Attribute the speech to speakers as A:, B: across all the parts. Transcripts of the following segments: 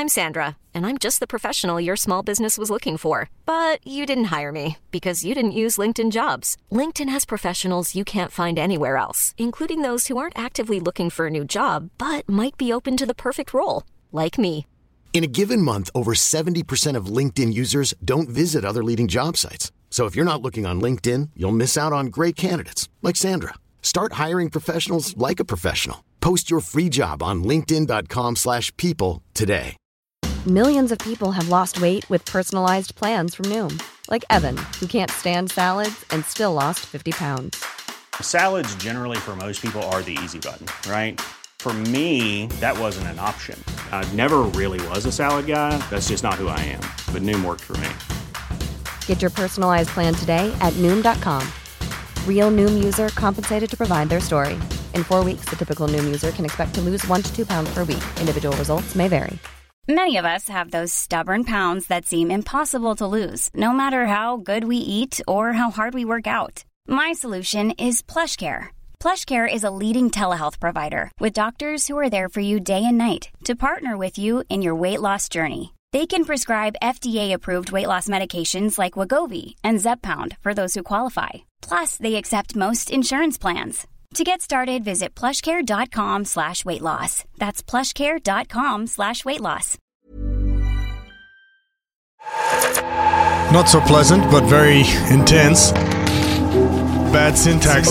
A: I'm Sandra, and I'm just the professional your small business was looking for. But you didn't hire me because you didn't use LinkedIn Jobs. LinkedIn has professionals you can't find anywhere else, including those who aren't actively looking for a new job, but might be open to the perfect role, like me.
B: In a given month, over 70% of LinkedIn users don't visit other leading job sites. So if you're not looking on LinkedIn, you'll miss out on great candidates like Sandra. Start hiring professionals like a professional. Post your free job on linkedin.com/people today.
C: Millions of people have lost weight with personalized plans from Noom. Like Evan, who can't stand salads and still lost 50 pounds.
D: Salads generally for most people are the easy button, right? For me, that wasn't an option. I never really was a salad guy. That's just not who I am. But Noom worked for me.
C: Get your personalized plan today at Noom.com. Real Noom user compensated to provide their story. In 4 weeks, the typical Noom user can expect to lose 1 to 2 pounds per week. Individual results may vary.
E: Many of us have those stubborn pounds that seem impossible to lose, no matter how good we eat or how hard we work out. My solution is PlushCare. PlushCare is a leading telehealth provider with doctors who are there for you day and night to partner with you in your weight loss journey. They can prescribe FDA-approved weight loss medications like Wegovy and Zepbound for those who qualify. Plus, they accept most insurance plans. To get started, visit plushcare.com/weightloss. That's plushcare.com/weightloss.
F: Not so pleasant, but very intense. Bad syntax.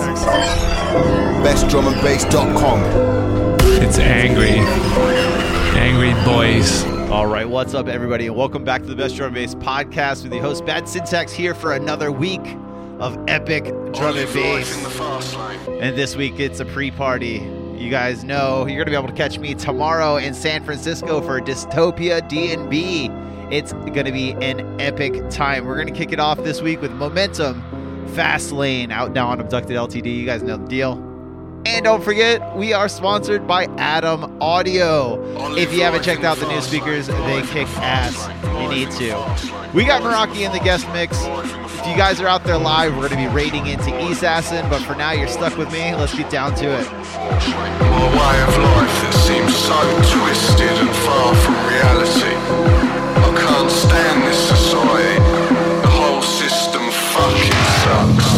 G: BestDrumAndBass.com.
H: It's angry boys.
I: All right, what's up, everybody, and welcome back to the Best Drum and Bass podcast with the host Bad Syntax here for another week of epic drum and bass. And this week it's a pre-party. You guys know you're going to be able to catch me tomorrow in San Francisco for Dystopia D&B. It's going to be an epic time. We're going to kick it off this week with Momentum, Fast Lane, out now on Abducted LTD. You guys know the deal. And don't forget, we are sponsored by Adam Audio. If you haven't checked out the new speakers, they kick ass. You need to. We got Meraki in the guest mix. If you guys are out there live, we're going to be raiding into Assassin, but for now, you're stuck with me. Let's get down to it.
G: A way of life that seems so twisted and far from reality. I can't stand this society. The whole system fucking sucks.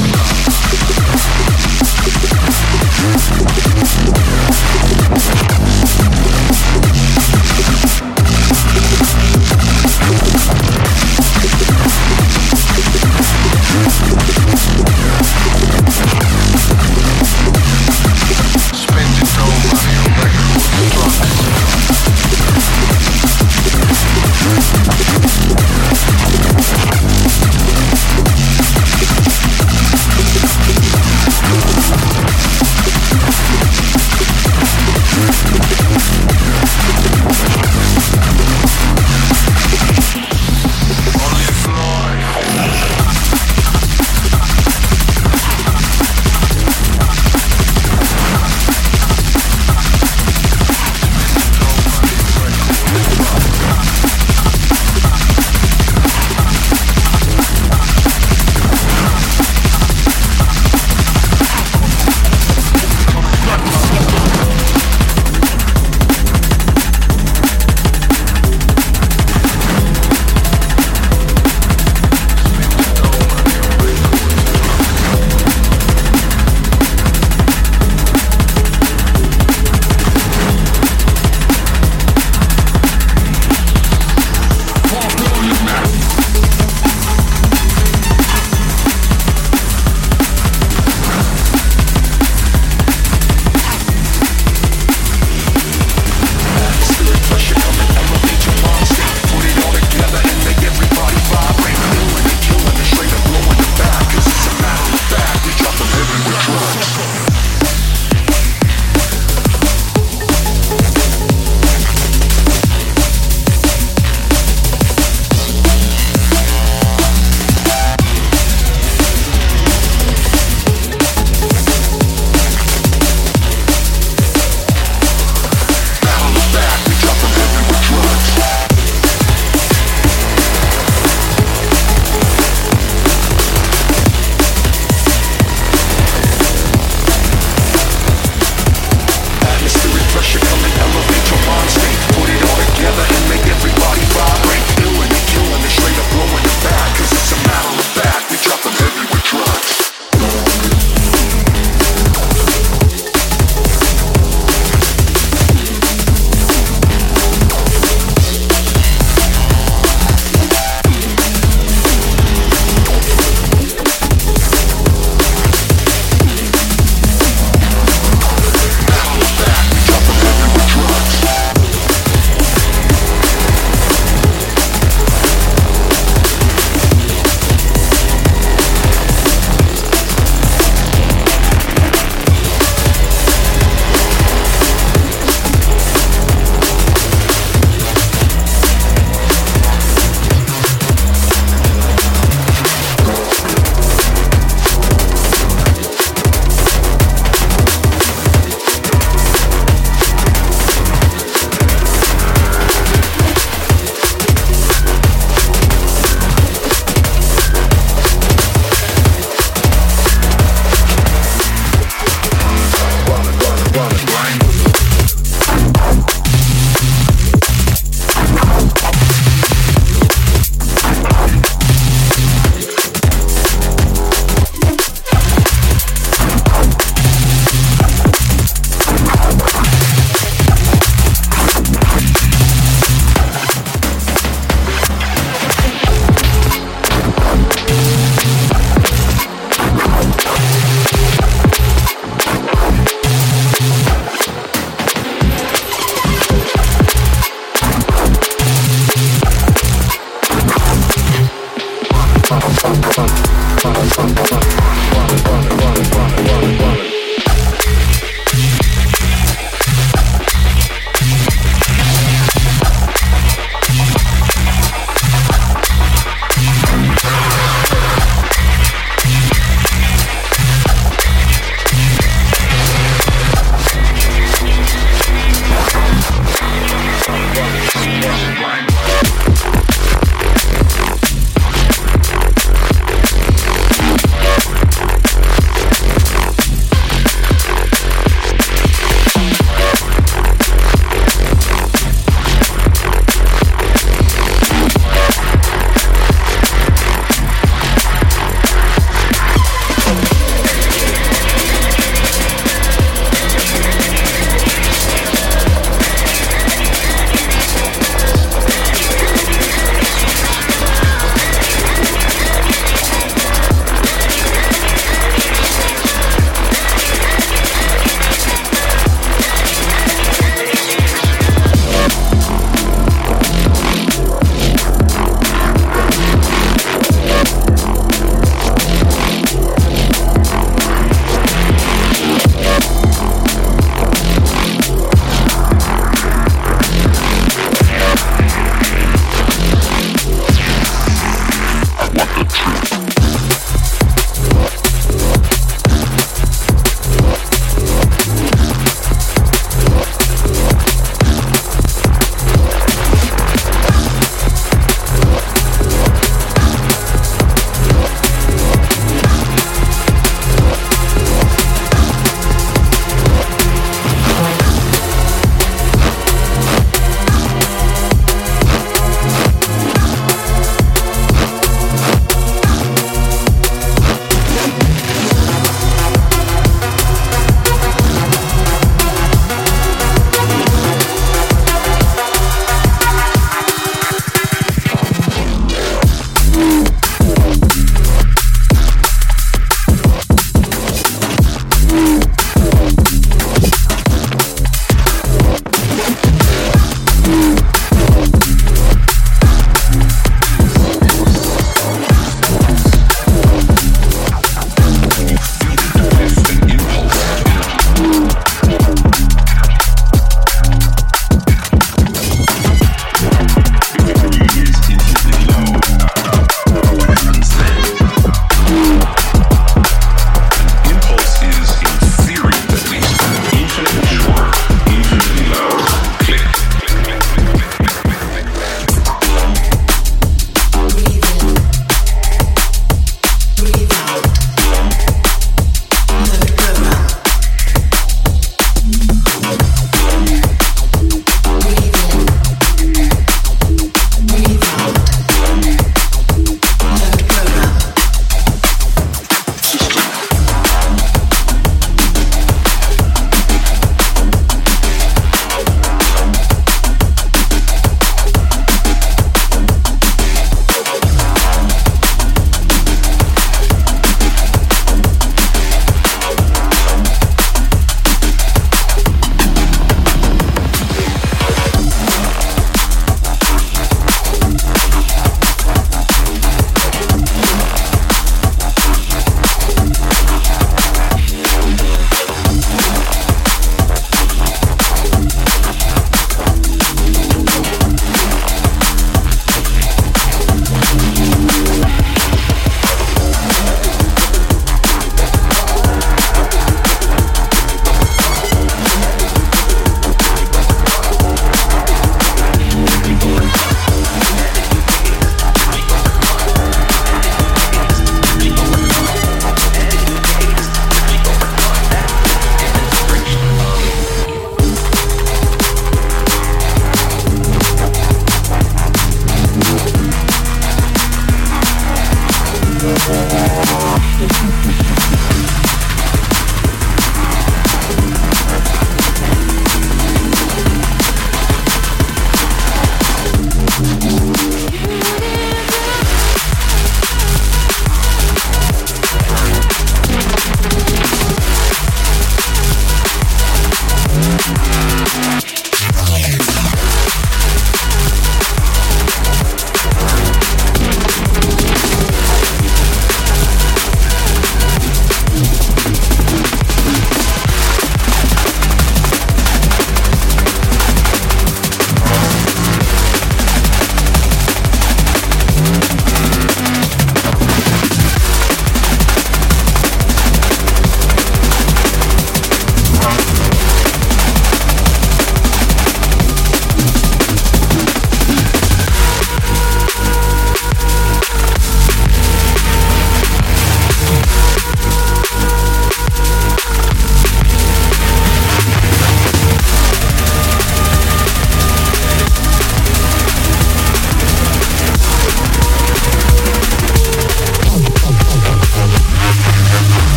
G: Spending no money on records and drugs.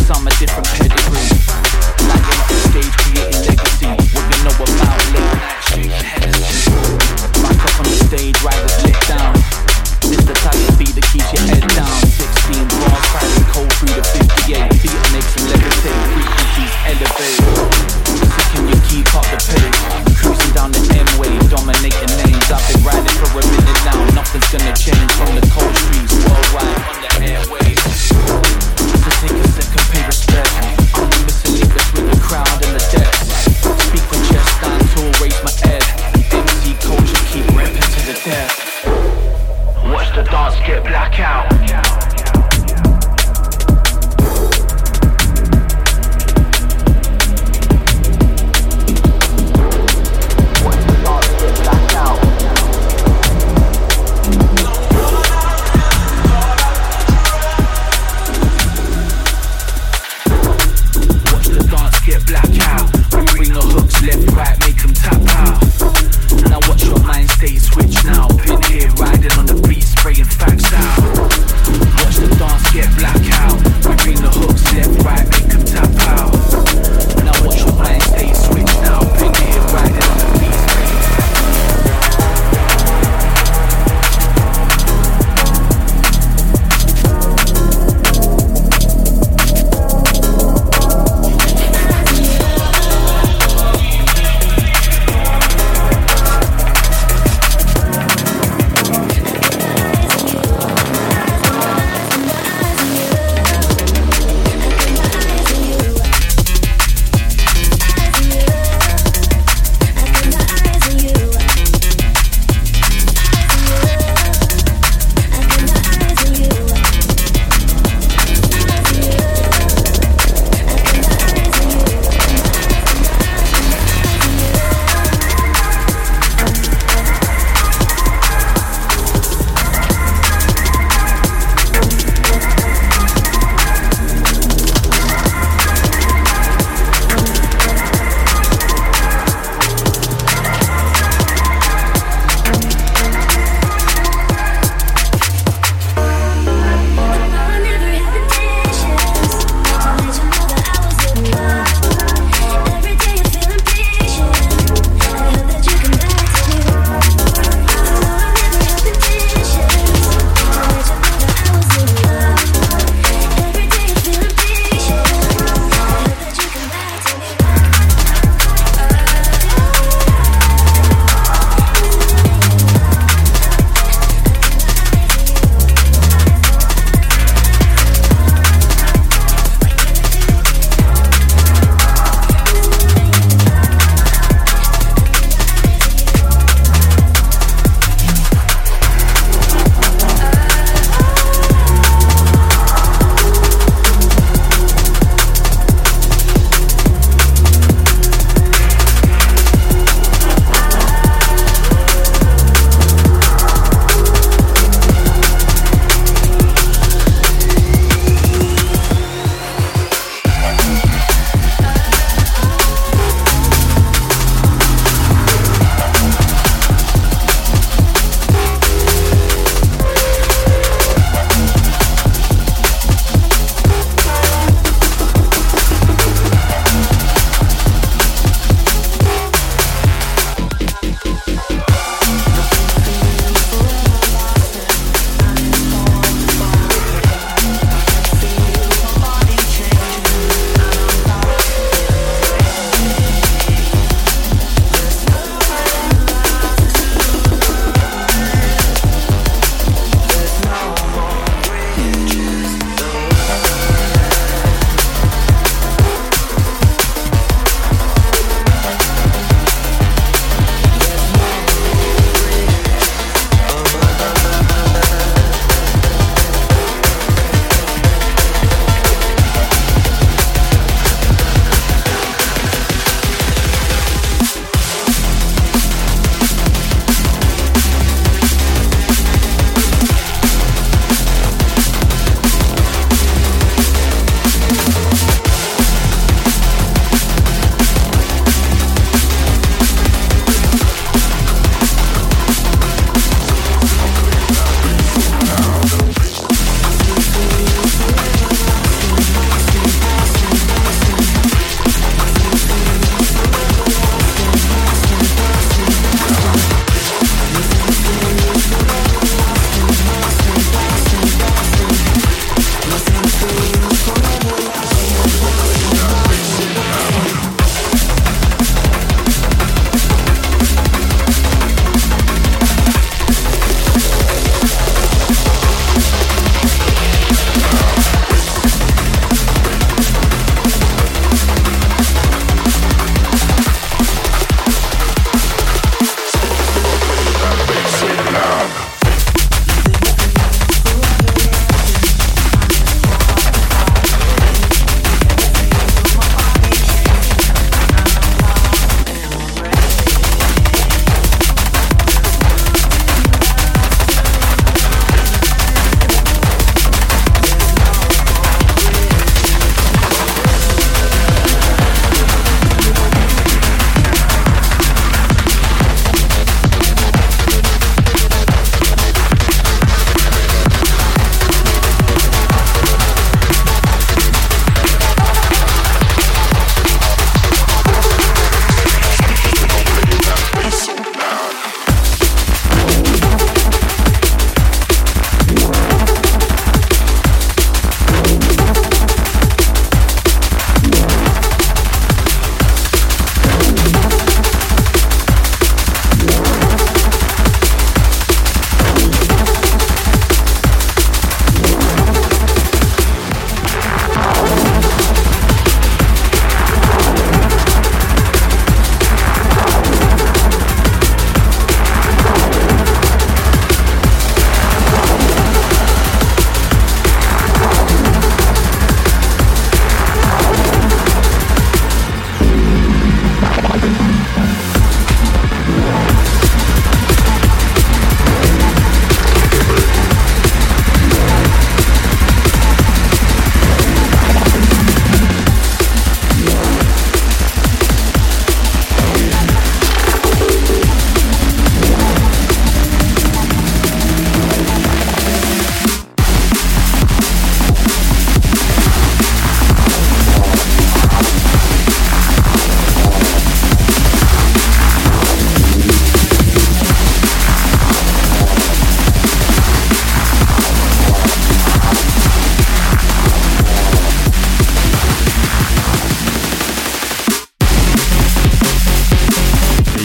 J: some a different pedigree. Lying on stage, creating legacy. What you know about late night street Hennessy. Back up on the stage, riders lit down. This the type of beat that keeps your head down. 16 bars, firing cold through the 58. Beat makes them levitate, frequencies elevate. So can you keep up the pace? Cruising down the M-way, dominating names. I've been riding for a minute now. Nothing's gonna change from the cold streets worldwide on the airwaves. So take a second, pay respect.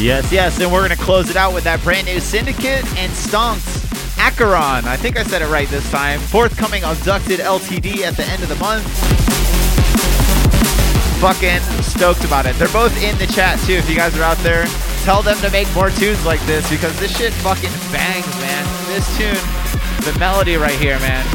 I: Yes, and we're going to close it out with that brand new Syndicate and Stonks Acheron. I think I said it right this time. Forthcoming Abducted LTD at the end of the month. Fucking stoked about it. They're both in the chat too. If you guys are out there, tell them to make more tunes like this because this shit fucking bangs, man. This tune, the melody right here, man.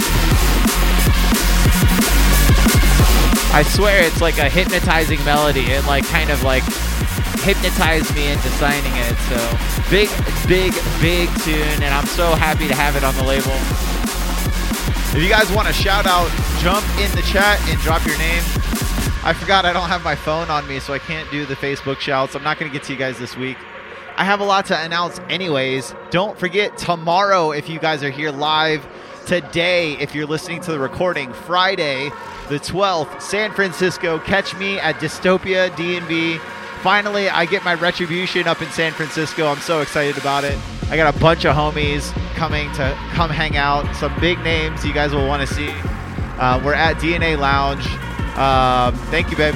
I: I swear it's like a hypnotizing melody. It like kind of like hypnotized me into signing it. So big tune, and I'm so happy to have it on the label. If you guys want a shout out, jump in the chat and drop your name. I forgot I don't have my phone on me, so I can't do the Facebook shouts. I'm not going to get to you guys this week. I have a lot to announce anyways. Don't forget tomorrow if you guys are here live. Today, if you're listening to the recording, Friday the 12th, San Francisco. Catch me at Dystopia D&B. Finally, I get my Retribution up in San Francisco. I'm so excited about it. I got a bunch of homies coming to come hang out. Some big names you guys will want to see. We're at DNA Lounge. Thank you, babe.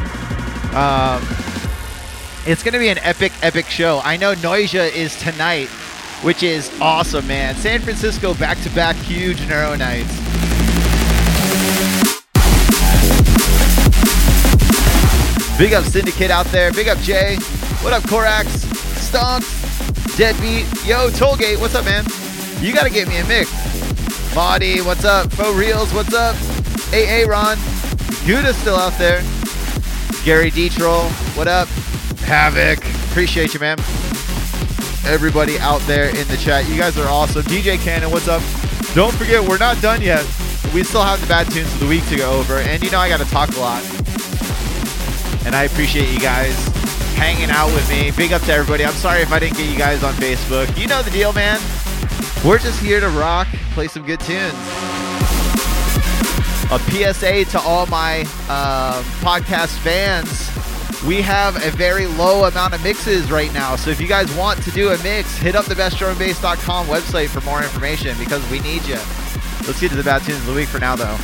I: It's going to be an epic show. I know Noisia is tonight, which is awesome, man. San Francisco back-to-back huge Neuro nights. Big up Syndicate out there. Big up Jay. What up, Korax? Stonks. Deadbeat. Yo, Tollgate. What's up, man? You got to get me a mix. Body. What's up? Faux Reels. What's up? AA Ron. Gouda's still out there. Gary D-Troll. What up? Havoc. Appreciate you, man. Everybody out there in the chat. You guys are awesome. DJ Cannon. What's up? Don't forget, we're not done yet. We still have the bad tunes of the week to go over. And you know I got to talk a lot. And I appreciate you guys hanging out with me. Big up to everybody. I'm sorry if I didn't get you guys on Facebook. You know the deal, man. We're just here to rock, play some good tunes. A PSA to all my podcast fans. We have a very low amount of mixes right now. So if you guys want to do a mix, hit up the bestdrumandbass.com website for more information because we need you. Let's get to the bad tunes of the week for now, though.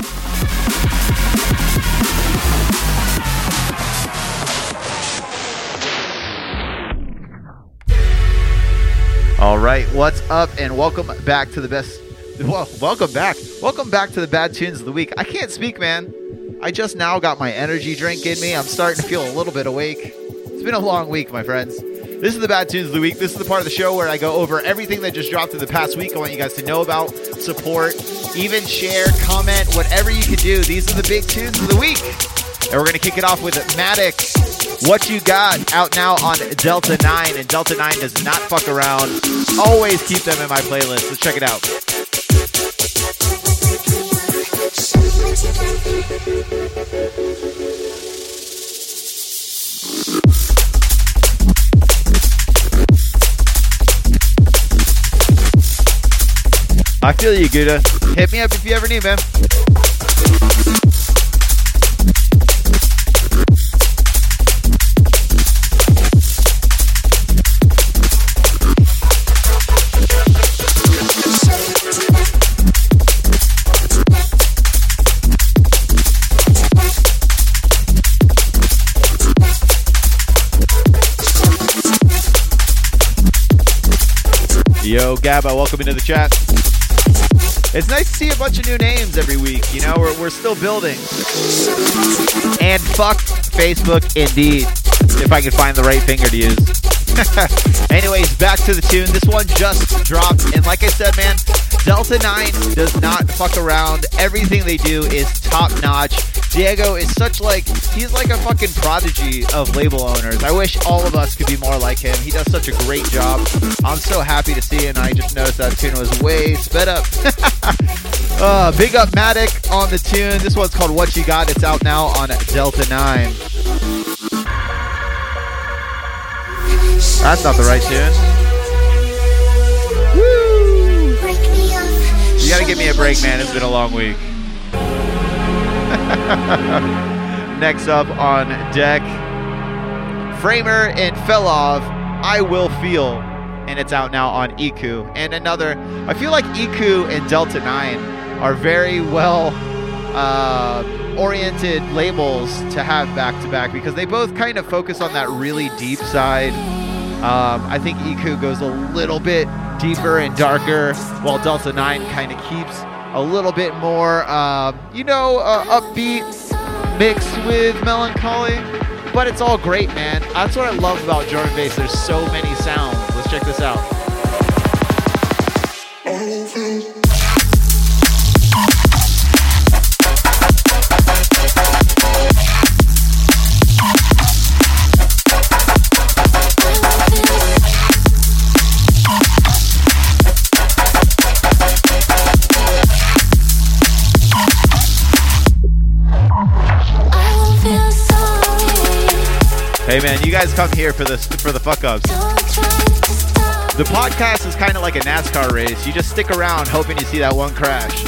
I: All right, what's up, and welcome back to the best. Well, welcome back to the bad tunes of the week. I can't speak, man. I just now got my energy drink in me. I'm starting to feel a little bit awake. It's been a long week, my friends. This is the bad tunes of the week. This is the part of the show where I go over everything that just dropped in the past week. I want you guys to know about, support, even share, comment, whatever you can do. These are the big tunes of the week. And we're going to kick it off with Matic. What You Got, out now on Delta 9, and Delta 9 does not fuck around. Always keep them in my playlist. Let's check it out. I feel you, Gouda. Hit me up if you ever need, man. Yo, Gabba, welcome into the chat. It's nice to see a bunch of new names every week. You know, we're still building. And fuck Facebook, indeed. If I can find the right finger to use. Anyways, back to the tune. This one just dropped. And like I said, man, Delta 9 does not fuck around. Everything they do is top notch. Diego is he's like a fucking prodigy of label owners. I wish all of us could be more like him. He does such a great job. I'm so happy to see it, and I just noticed that tune was way sped up. Big up Matic on the tune. This one's called What You Got. It's out now on Delta 9. That's not the right tune. Woo! You gotta give me a break, man. It's been a long week. Next up on deck, Framer and Felov, I Will Feel, and it's out now on Iku. And another, I feel like Iku and Delta 9 are very well oriented labels to have back to back because they both kind of focus on that really deep side. I think Iku goes a little bit deeper and darker, while Delta 9 kind of keeps a little bit more, upbeat mixed with melancholy. But it's all great, man. That's what I love about drum and bass. There's so many sounds. Let's check this out. Hey man, you guys come here for the fuck ups. The podcast is kind of like a NASCAR race. You just stick around hoping you see that one crash.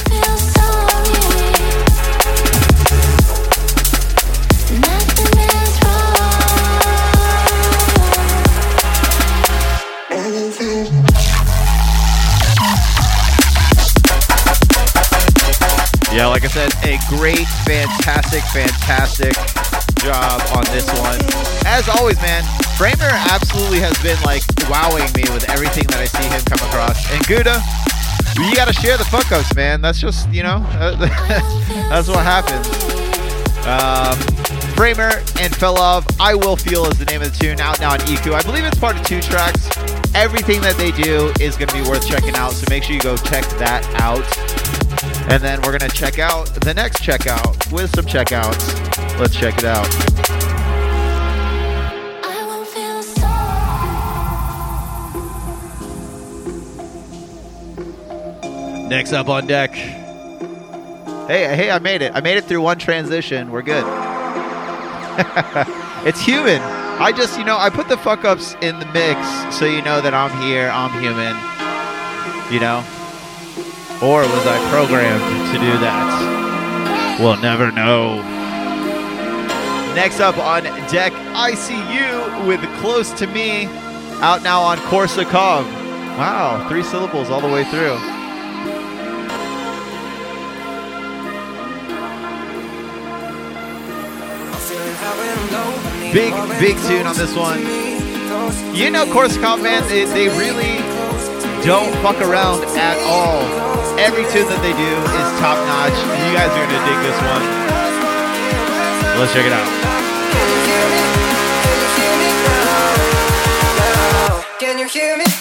I: Yeah, like I said, a great, fantastic job on this one. As always, man, Framer absolutely has been like wowing me with everything that I see him come across. And Gouda, you gotta share the fuck ups, man. That's just, that's what happens. Framer and Felov, I Will Feel is the name of the tune, out now on Iku. I believe it's part of 2 tracks. Everything that they do is gonna be worth checking out, so make sure you go check that out. And then we're gonna check out the next checkout with some checkouts. Let's check it out. Next up on deck. Hey, I made it. I made it through one transition. We're good. It's human. I just, I put the fuck ups in the mix so you know that I'm here, I'm human. Or was I programmed to do that? We'll never know. Next up on deck, ICU with Close to Me, out now on Korsakov. Wow, 3 syllables all the way through. Big tune on this one. Korsakov, man, they really don't fuck around at all. Every tune that they do is top notch. You guys are going to dig this one. Let's check it out. Can you hear me?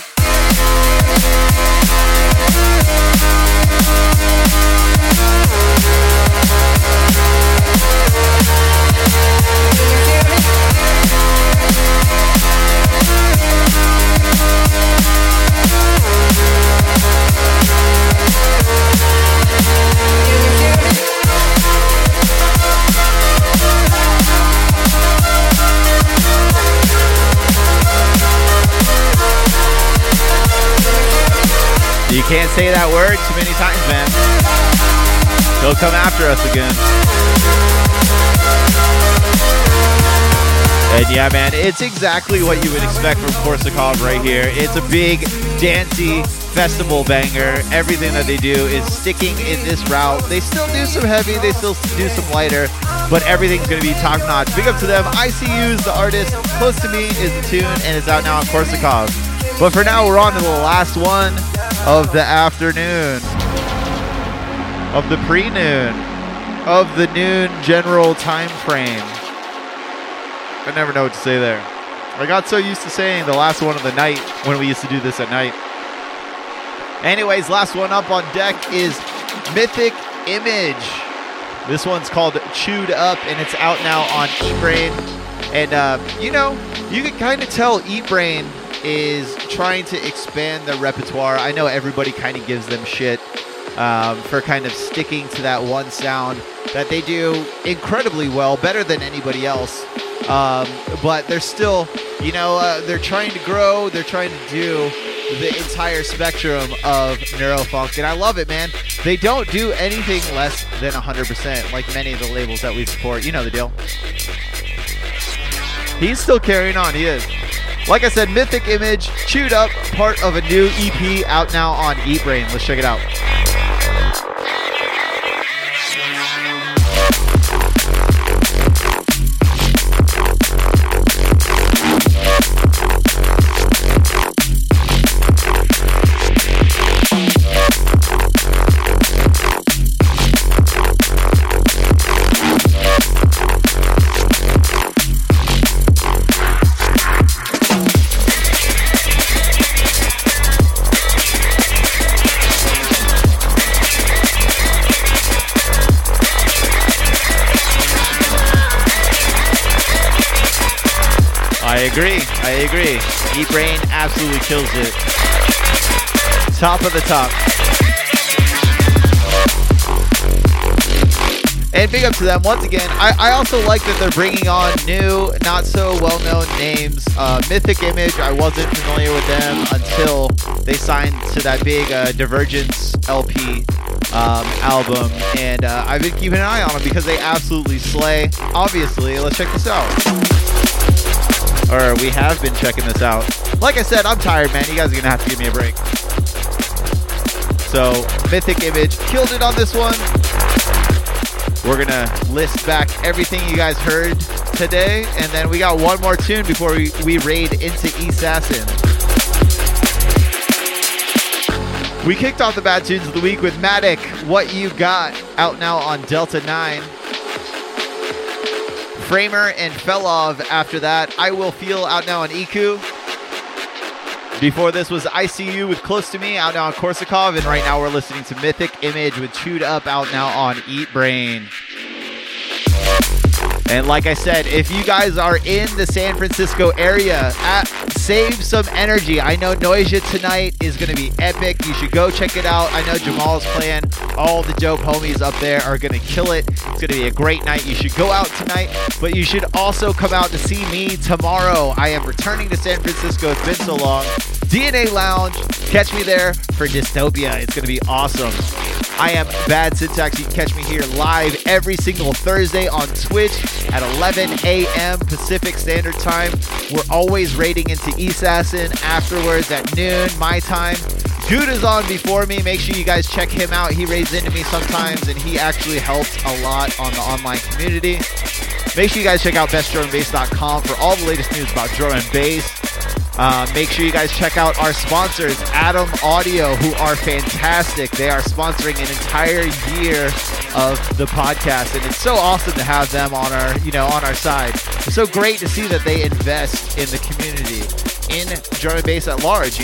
I: You can't say that word too many times, man. They'll come after us again. And yeah, man, it's exactly what you would expect from Korsakov right here. It's a big, dancey festival banger. Everything that they do is sticking in this route. They still do some heavy, they still do some lighter, but everything's going to be top notch. Big up to them. ICU's the artist. Close to Me is the tune, and it's out now on Korsakov. But for now, we're on to the last one of the afternoon, of the pre-noon, of the noon general time frame. I never know what to say there. I got so used to saying the last one of the night when we used to do this at night. Anyways, last one up on deck is Mythic Image. This one's called Chewed Up, and it's out now on Eatbrain. And, you can kind of tell Eatbrain is trying to expand their repertoire. I know everybody kind of gives them shit for kind of sticking to that one sound that they do incredibly well, better than anybody else. But they're still, they're trying to grow. They're trying to do the entire spectrum of neurofunk, and I love it, man. They don't do anything less than 100%, like many of the labels that we support. You know the deal. He's still carrying on. He is. Like I said, Mythic Image, Chewed Up, part of a new EP out now on Eatbrain. Let's check it out. I agree. Eat Brain absolutely kills it. Top of the top. And big up to them once again. I also like that they're bringing on new, not so well-known names. Mythic Image, I wasn't familiar with them until they signed to that big Divergence LP album, and I've been keeping an eye on them because they absolutely slay. Obviously, let's check this out. Or we have been checking this out. Like I said, I'm tired, man. You guys are gonna have to give me a break. So Mythic Image killed it on this one. We're gonna list back everything you guys heard today, and then we got one more tune before we raid into Assassin. We kicked off the Bad Tunes of the Week with Matic, What You Got, out now on Delta 9. Framer and Felov after that. I Will Feel, out now on EQ. Before this was ICU with Close to Me, out now on Korsakov. And right now we're listening to Mythic Image with Chewed Up, out now on Eat Brain. And like I said, if you guys are in the San Francisco area, save some energy. I know Noisia tonight is going to be epic. You should go check it out. I know Jamal's playing. All the dope homies up there are going to kill it. It's going to be a great night. You should go out tonight, but you should also come out to see me tomorrow. I am returning to San Francisco. It's been so long. DNA Lounge. Catch me there for Dystopia. It's going to be awesome. I am Bad Syntax. You can catch me here live every single Thursday on Twitch at 11 a.m. Pacific Standard Time. We're always raiding into Assassin afterwards at noon, my time. Dude is on before me. Make sure you guys check him out. He raids into me sometimes, and he actually helps a lot on the online community. Make sure you guys check out bestdrumandbass.com for all the latest news about drum and bass. Make sure you guys check out our sponsors, Atom Audio, who are fantastic. They are sponsoring an entire year of the podcast, and it's so awesome to have them on our side. It's so great to see that they invest in the community, in drum and bass at large,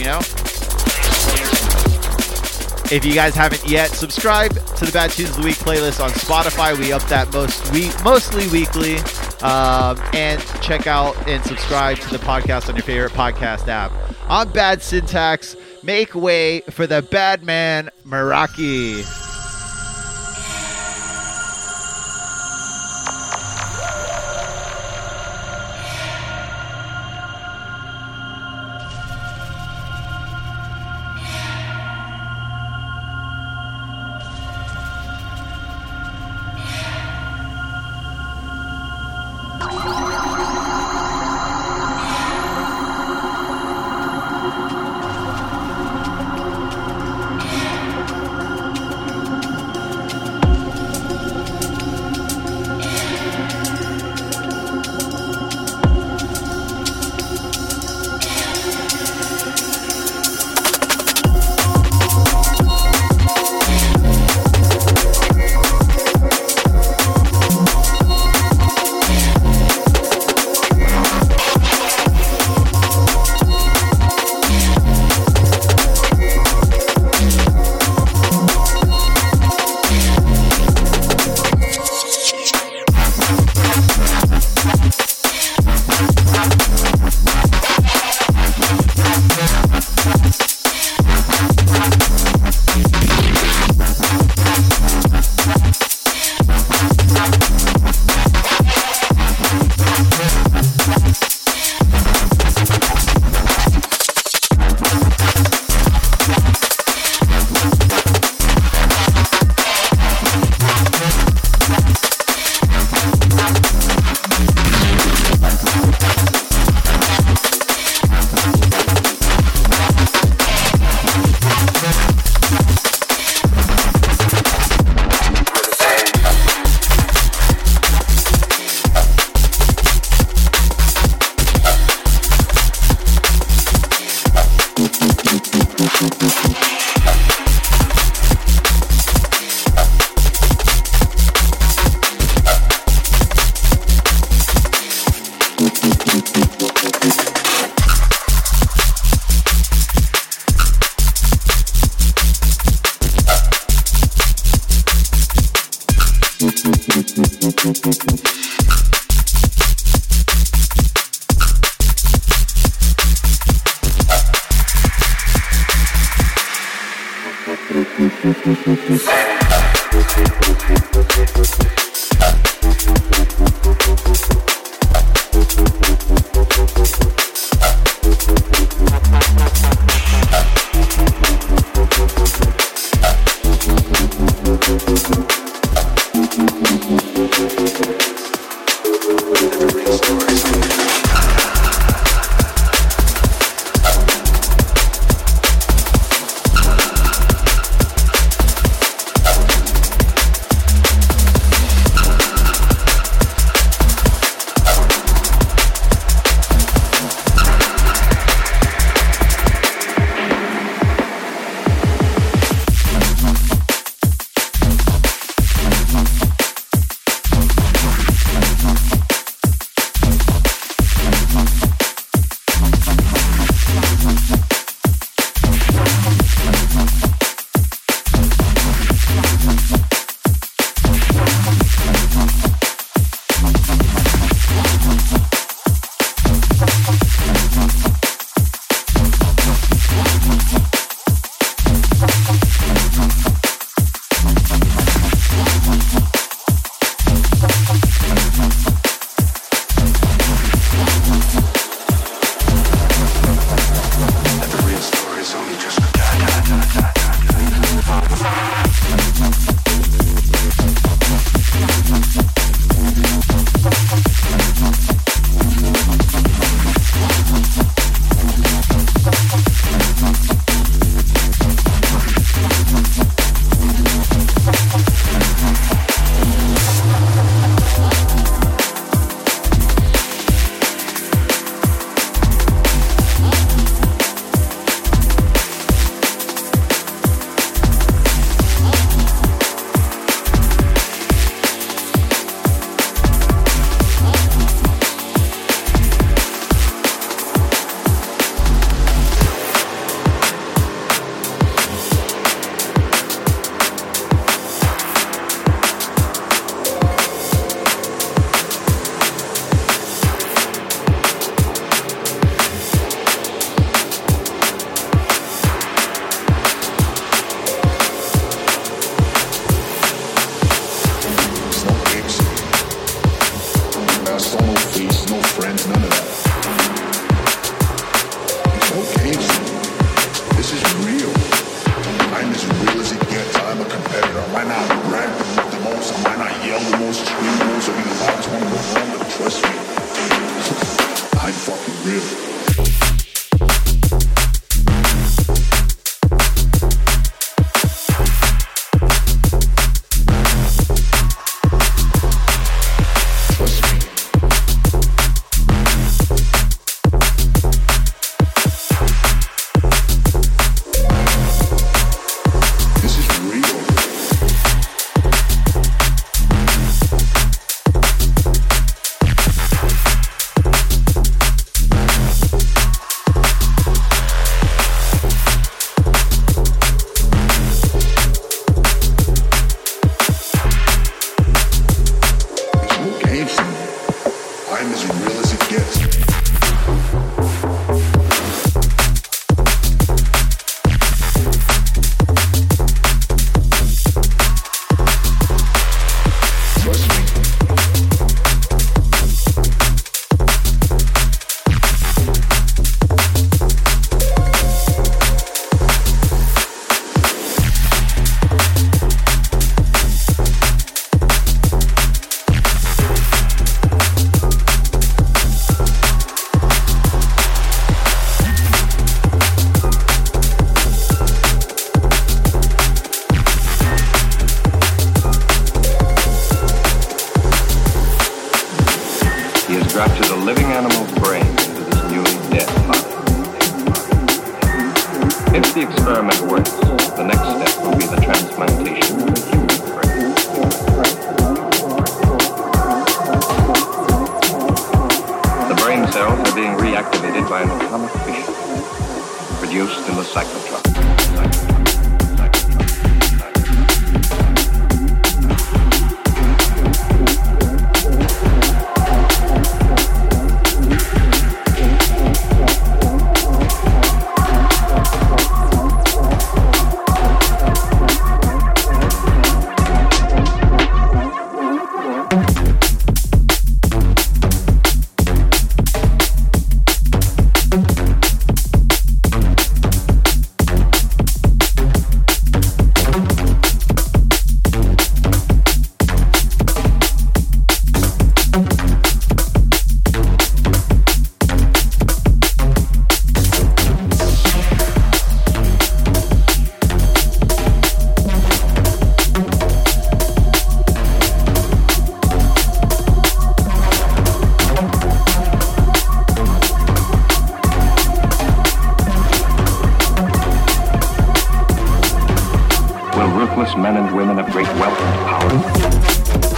I: If you guys haven't yet, subscribe to the Bad Tunes of the Week playlist on Spotify. We up that mostly weekly. And check out and subscribe to the podcast on your favorite podcast app. I'm Bad Syntax. Make way for the bad man, Meraki.
K: grafted a living animal's brain into this newly dead body. If the experiment works, the next step will be the transplantation of a human brain. The brain cells are being reactivated by an atomic fission produced in the cyclotron. men and women of great wealth and power.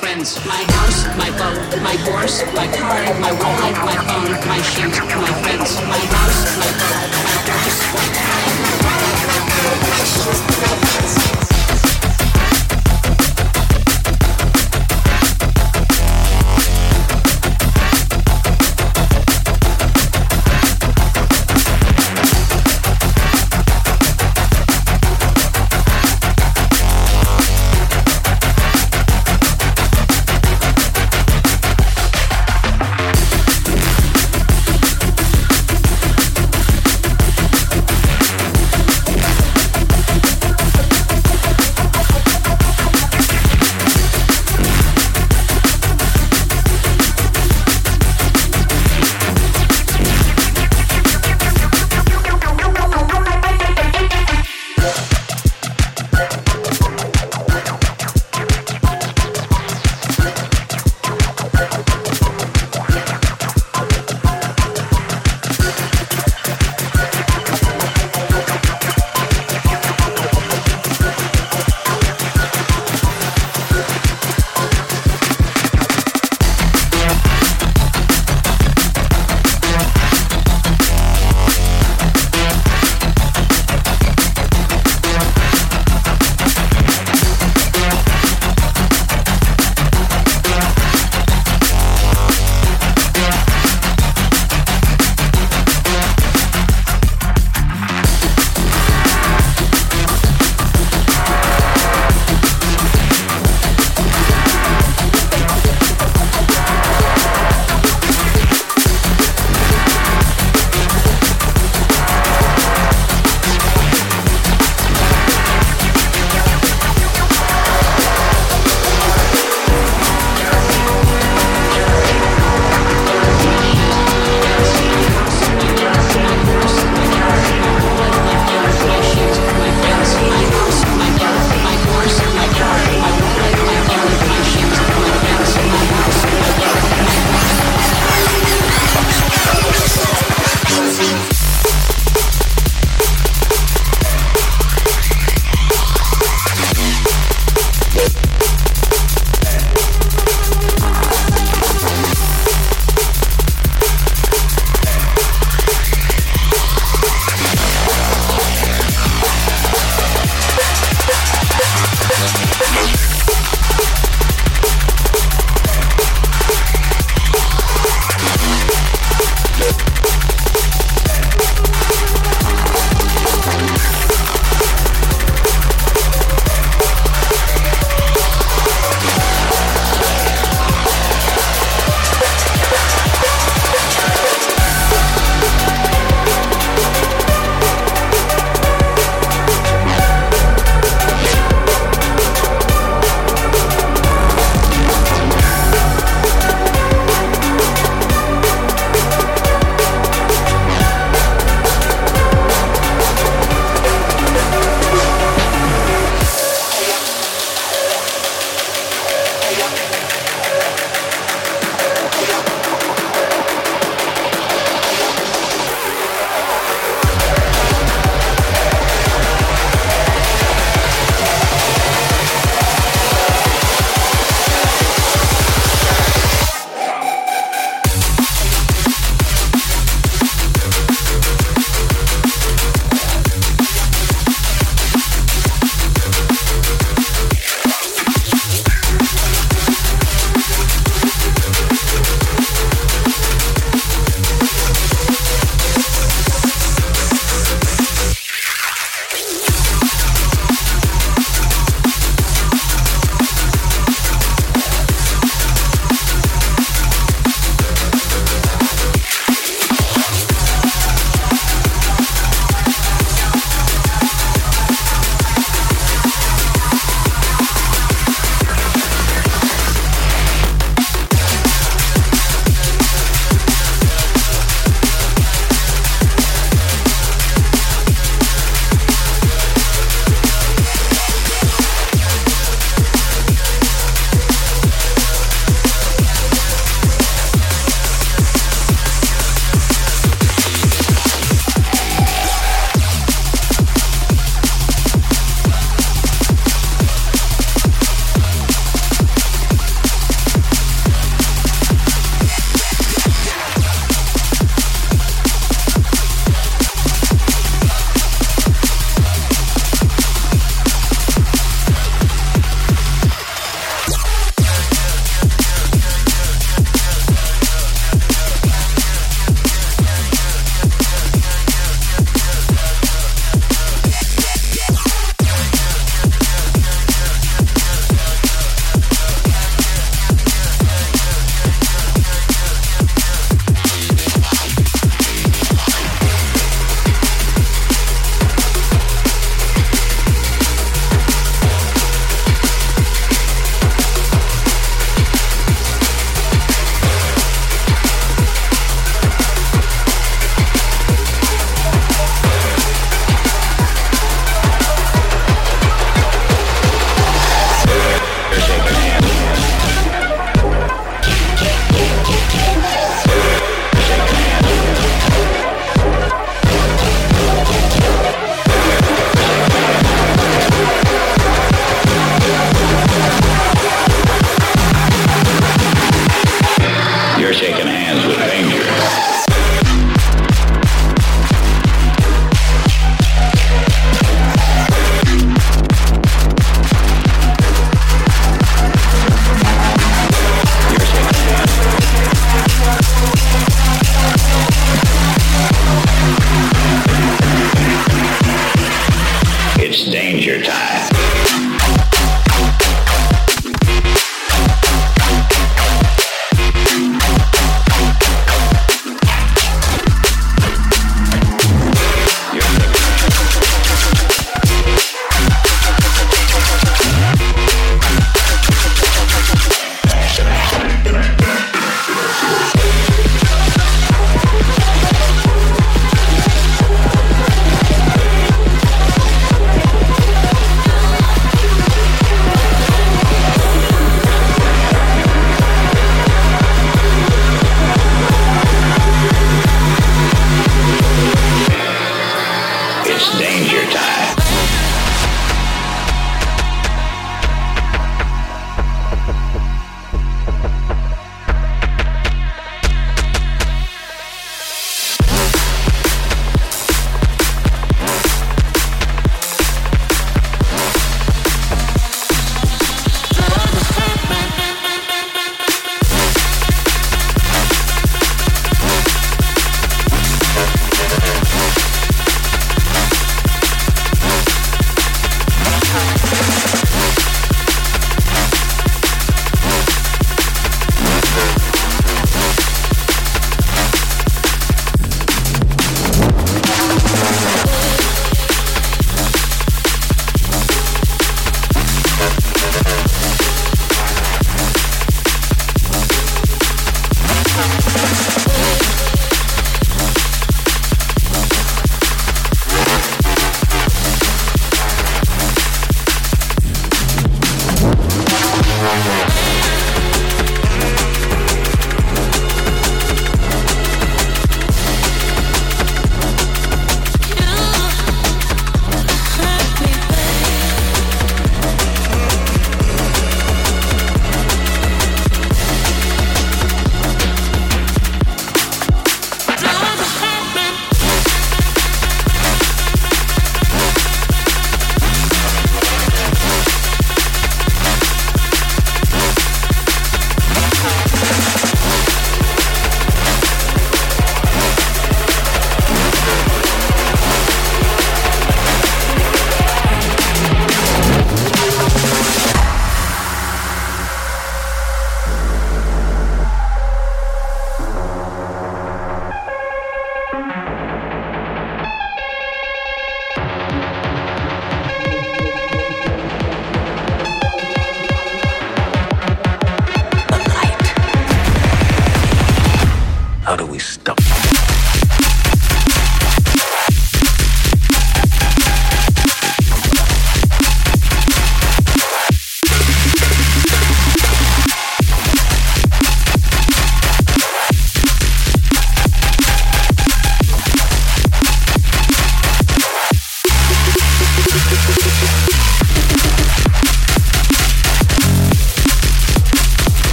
L: friends. My house, my boat, my horse, my car, my wallet, my phone, my shoes, my friends. My house, my boat, my horse, my car, my wallet, my phone, my shoes, my